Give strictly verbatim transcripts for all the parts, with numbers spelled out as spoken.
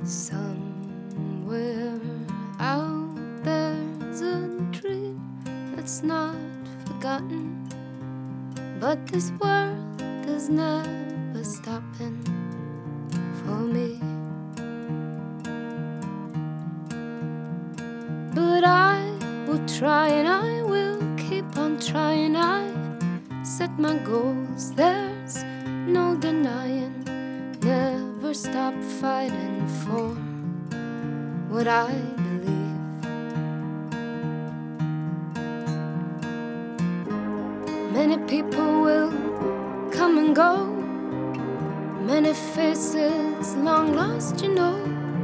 Somewhere out there's a dream that's not forgotten, but this world is never stopping for me. But I will try and I will keep on trying. I set my goals, there's no denying. Never stop fighting for what I believe. Many people will come and go, many faces long lost, you know.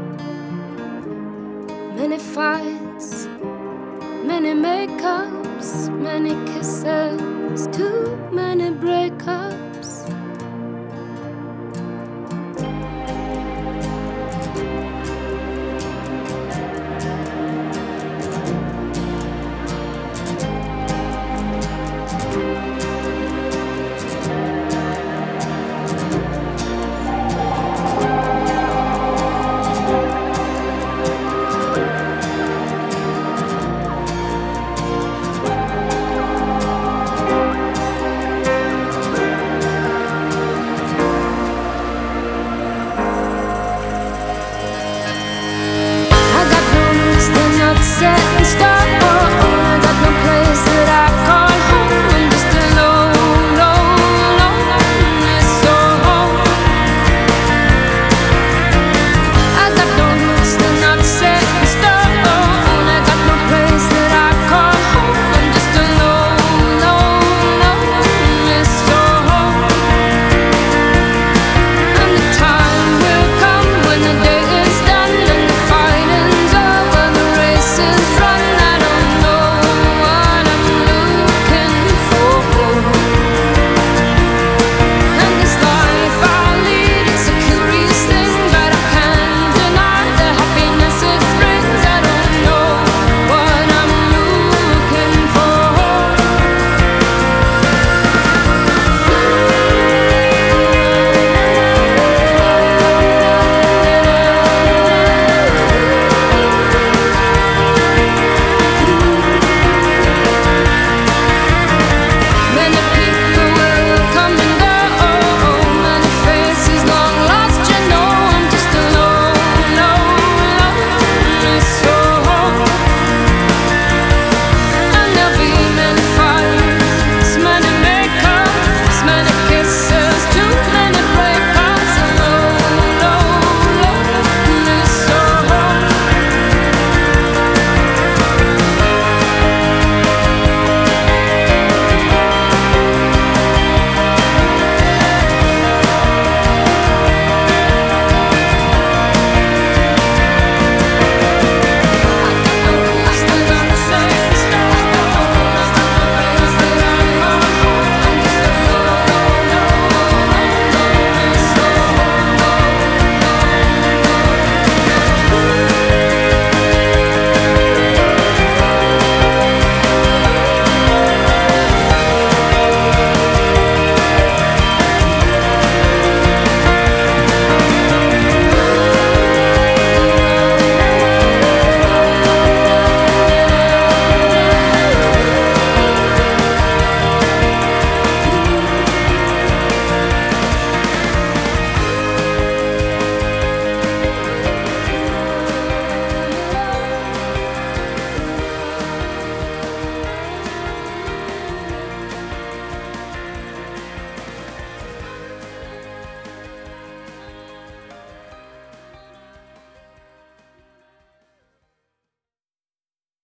Many fights, many makeups, many kisses, too many breakups.